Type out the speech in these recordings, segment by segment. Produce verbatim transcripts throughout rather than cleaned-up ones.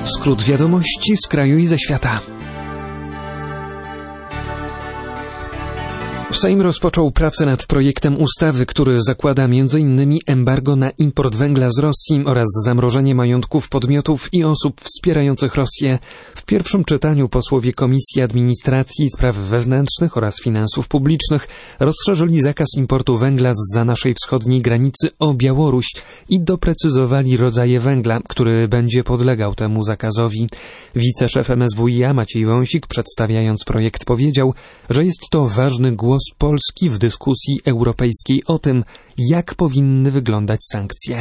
Skrót wiadomości z kraju i ze świata. Sejm rozpoczął pracę nad projektem ustawy, który zakłada między innymi embargo na import węgla z Rosji oraz zamrożenie majątków podmiotów i osób wspierających Rosję. W pierwszym czytaniu posłowie Komisji Administracji i Spraw Wewnętrznych oraz Finansów Publicznych rozszerzyli zakaz importu węgla zza naszej wschodniej granicy o Białoruś i doprecyzowali rodzaje węgla, który będzie podlegał temu zakazowi. Wiceszef M S W i A Maciej Wąsik, przedstawiając projekt, powiedział, że jest to ważny głos Polski w dyskusji europejskiej o tym, jak powinny wyglądać sankcje.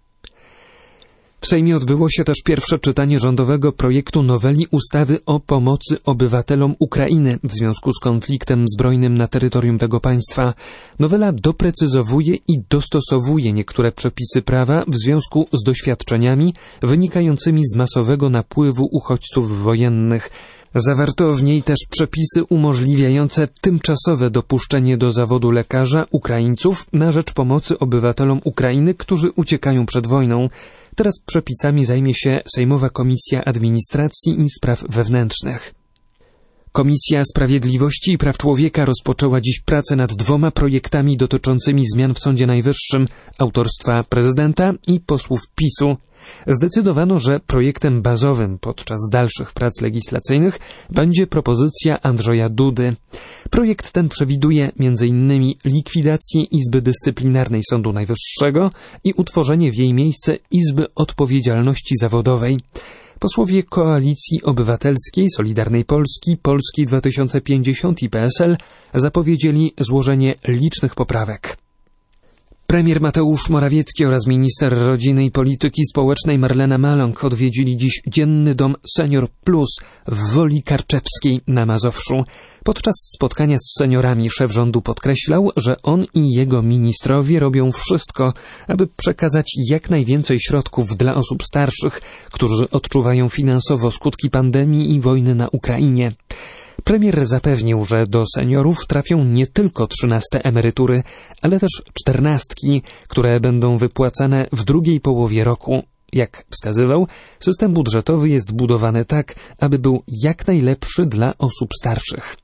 W Sejmie odbyło się też pierwsze czytanie rządowego projektu noweli ustawy o pomocy obywatelom Ukrainy w związku z konfliktem zbrojnym na terytorium tego państwa. Nowela doprecyzowuje i dostosowuje niektóre przepisy prawa w związku z doświadczeniami wynikającymi z masowego napływu uchodźców wojennych. Zawarto w niej też przepisy umożliwiające tymczasowe dopuszczenie do zawodu lekarza Ukraińców na rzecz pomocy obywatelom Ukrainy, którzy uciekają przed wojną. Teraz przepisami zajmie się Sejmowa Komisja Administracji i Spraw Wewnętrznych. Komisja Sprawiedliwości i Praw Człowieka rozpoczęła dziś pracę nad dwoma projektami dotyczącymi zmian w Sądzie Najwyższym autorstwa prezydenta i posłów PiSu. Zdecydowano, że projektem bazowym podczas dalszych prac legislacyjnych będzie propozycja Andrzeja Dudy. Projekt ten przewiduje między innymi likwidację Izby Dyscyplinarnej Sądu Najwyższego i utworzenie w jej miejsce Izby Odpowiedzialności Zawodowej. Posłowie Koalicji Obywatelskiej, Solidarnej Polski, Polski dwa tysiące pięćdziesiąt i P S L zapowiedzieli złożenie licznych poprawek. Premier Mateusz Morawiecki oraz minister rodziny i polityki społecznej Marlena Maląg odwiedzili dziś Dzienny Dom Senior Plus w Woli Karczewskiej na Mazowszu. Podczas spotkania z seniorami szef rządu podkreślał, że on i jego ministrowie robią wszystko, aby przekazać jak najwięcej środków dla osób starszych, którzy odczuwają finansowo skutki pandemii i wojny na Ukrainie. Premier zapewnił, że do seniorów trafią nie tylko trzynaste emerytury, ale też czternastki, które będą wypłacane w drugiej połowie roku. Jak wskazywał, system budżetowy jest budowany tak, aby był jak najlepszy dla osób starszych.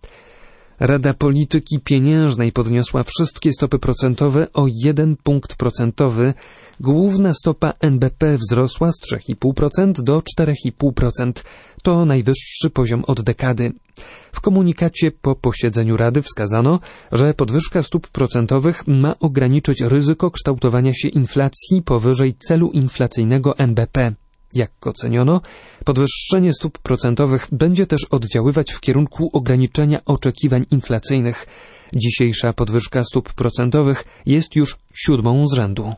Rada Polityki Pieniężnej podniosła wszystkie stopy procentowe o jeden punkt procentowy. Główna stopa N B P wzrosła z trzy i pół procent do cztery i pół procent. To najwyższy poziom od dekady. W komunikacie po posiedzeniu Rady wskazano, że podwyżka stóp procentowych ma ograniczyć ryzyko kształtowania się inflacji powyżej celu inflacyjnego N B P. Jak oceniono, podwyższenie stóp procentowych będzie też oddziaływać w kierunku ograniczenia oczekiwań inflacyjnych. Dzisiejsza podwyżka stóp procentowych jest już siódmą z rzędu.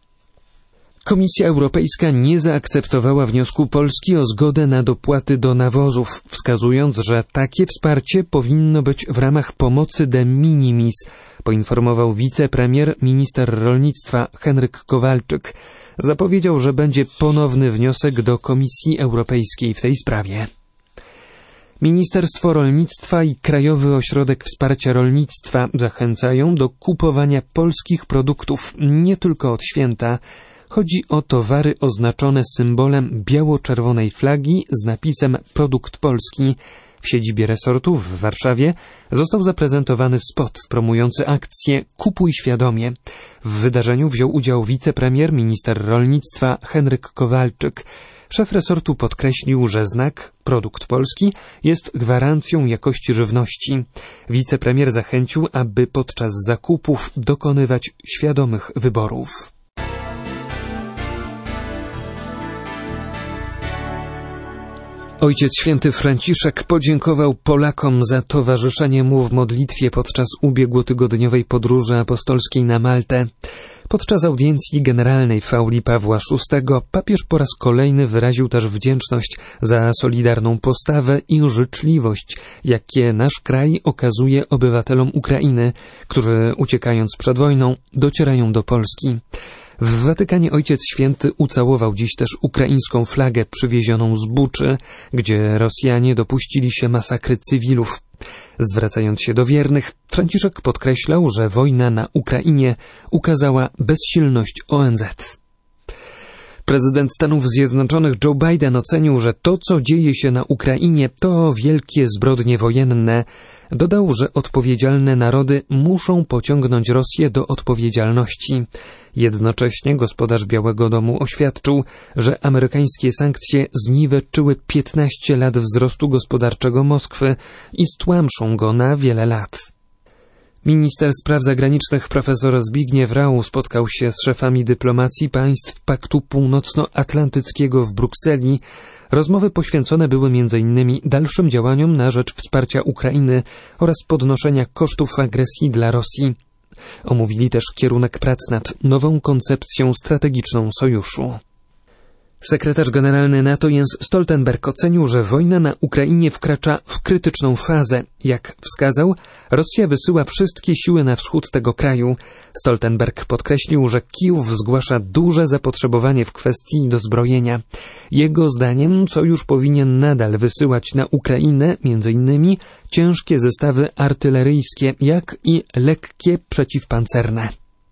Komisja Europejska nie zaakceptowała wniosku Polski o zgodę na dopłaty do nawozów, wskazując, że takie wsparcie powinno być w ramach pomocy de minimis, poinformował wicepremier, minister rolnictwa Henryk Kowalczyk. Zapowiedział, że będzie ponowny wniosek do Komisji Europejskiej w tej sprawie. Ministerstwo Rolnictwa i Krajowy Ośrodek Wsparcia Rolnictwa zachęcają do kupowania polskich produktów nie tylko od święta. Chodzi o towary oznaczone symbolem biało-czerwonej flagi z napisem Produkt Polski. W siedzibie resortu w Warszawie został zaprezentowany spot promujący akcję Kupuj świadomie. W wydarzeniu wziął udział wicepremier, minister rolnictwa Henryk Kowalczyk. Szef resortu podkreślił, że znak Produkt Polski jest gwarancją jakości żywności. Wicepremier zachęcił, aby podczas zakupów dokonywać świadomych wyborów. Ojciec Święty Franciszek podziękował Polakom za towarzyszenie mu w modlitwie podczas ubiegłotygodniowej podróży apostolskiej na Maltę. Podczas audiencji generalnej w auli Pawła szóstego papież po raz kolejny wyraził też wdzięczność za solidarną postawę i życzliwość, jakie nasz kraj okazuje obywatelom Ukrainy, którzy uciekając przed wojną docierają do Polski. W Watykanie Ojciec Święty ucałował dziś też ukraińską flagę przywiezioną z Buczy, gdzie Rosjanie dopuścili się masakry cywilów. Zwracając się do wiernych, Franciszek podkreślał, że wojna na Ukrainie ukazała bezsilność O N Z. Prezydent Stanów Zjednoczonych Joe Biden ocenił, że to, co dzieje się na Ukrainie, to wielkie zbrodnie wojenne. Dodał, że odpowiedzialne narody muszą pociągnąć Rosję do odpowiedzialności. Jednocześnie gospodarz Białego Domu oświadczył, że amerykańskie sankcje zniweczyły piętnaście lat wzrostu gospodarczego Moskwy i stłamszą go na wiele lat. Minister spraw zagranicznych profesor Zbigniew Rau spotkał się z szefami dyplomacji państw Paktu Północnoatlantyckiego w Brukseli. Rozmowy poświęcone były między innymi dalszym działaniom na rzecz wsparcia Ukrainy oraz podnoszenia kosztów agresji dla Rosji. Omówili też kierunek prac nad nową koncepcją strategiczną sojuszu. Sekretarz generalny NATO Jens Stoltenberg ocenił, że wojna na Ukrainie wkracza w krytyczną fazę. Jak wskazał, Rosja wysyła wszystkie siły na wschód tego kraju. Stoltenberg podkreślił, że Kijów zgłasza duże zapotrzebowanie w kwestii dozbrojenia. Jego zdaniem sojusz powinien nadal wysyłać na Ukrainę między innymi ciężkie zestawy artyleryjskie, jak i lekkie przeciwpancerne.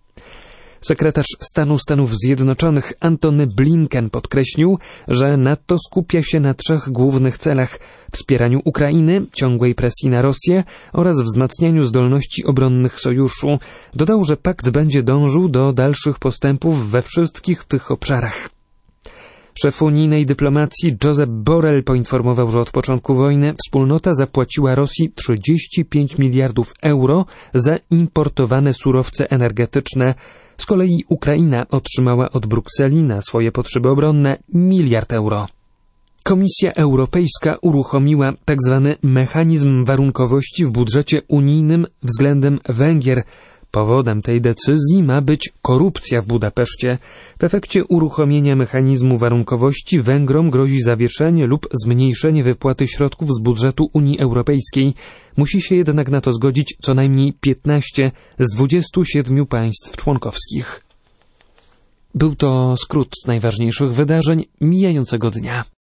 Sekretarz stanu Stanów Zjednoczonych Antony Blinken podkreślił, że NATO skupia się na trzech głównych celach: wspieraniu Ukrainy, ciągłej presji na Rosję oraz wzmacnianiu zdolności obronnych sojuszu. Dodał, że pakt będzie dążył do dalszych postępów we wszystkich tych obszarach. Szef unijnej dyplomacji Josep Borrell poinformował, że od początku wojny wspólnota zapłaciła Rosji trzydzieści pięć miliardów euro za importowane surowce energetyczne. Z kolei Ukraina otrzymała od Brukseli na swoje potrzeby obronne miliard euro. Komisja Europejska uruchomiła tzw. mechanizm warunkowości w budżecie unijnym względem Węgier. Powodem tej decyzji ma być korupcja w Budapeszcie. W efekcie uruchomienia mechanizmu warunkowości Węgrom grozi zawieszenie lub zmniejszenie wypłaty środków z budżetu Unii Europejskiej. Musi się jednak na to zgodzić co najmniej piętnaście z dwudziestu siedmiu państw członkowskich. Był to skrót z najważniejszych wydarzeń mijającego dnia.